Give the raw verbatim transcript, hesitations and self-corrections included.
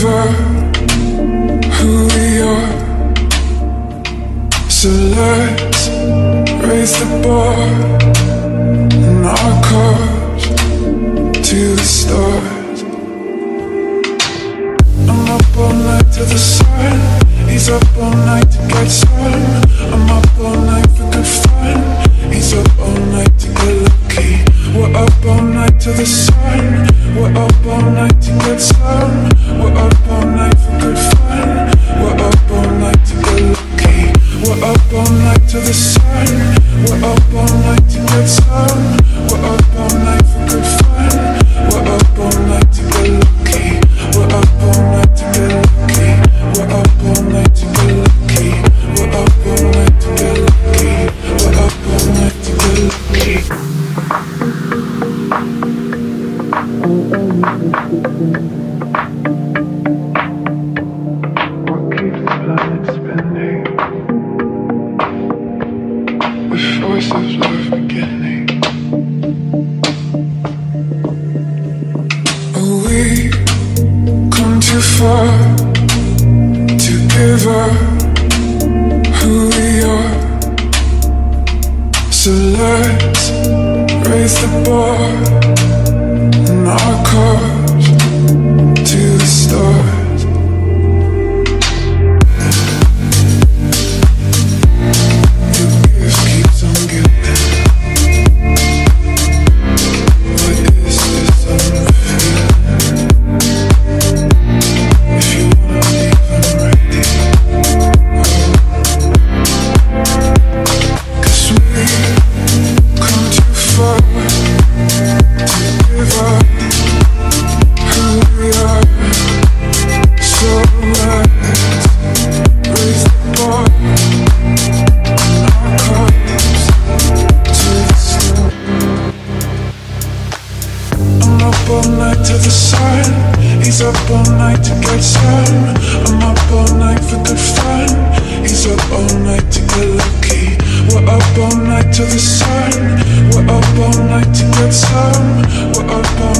together who we are. So let's raise the bar in our cars to the stars. I'm up all night to the sun. He's up all night to get some. I'm up all night for good fun. He's up all night to get lucky. We're up all night to the sun. We're up all night to get some. We're up all night for good fun. We're up all night to get lucky. We're up all night to the sun. We're up all night to get some. We're up all night for good fun. We're up all night to get lucky. We're up all night to get lucky. We're up all night to get lucky. We're up all night to get lucky. We're up all night to get lucky. What keeps the planet spinning? The force of love beginning. Oh, we come too far to give up who we are. So let's raise the bar in our cars to the stars. The gift keeps on giving. What is this unfeeling? If you wanna leave, I'm ready. Cause we come too far to give up who we are. So let's raise the bar in our cars to the sun. I'm up all night to the sun. He's up all night to get some. I'm up all night for good fun. He's up all night to get lucky. We're up all night to the sun. We're up all night to get some. We're up all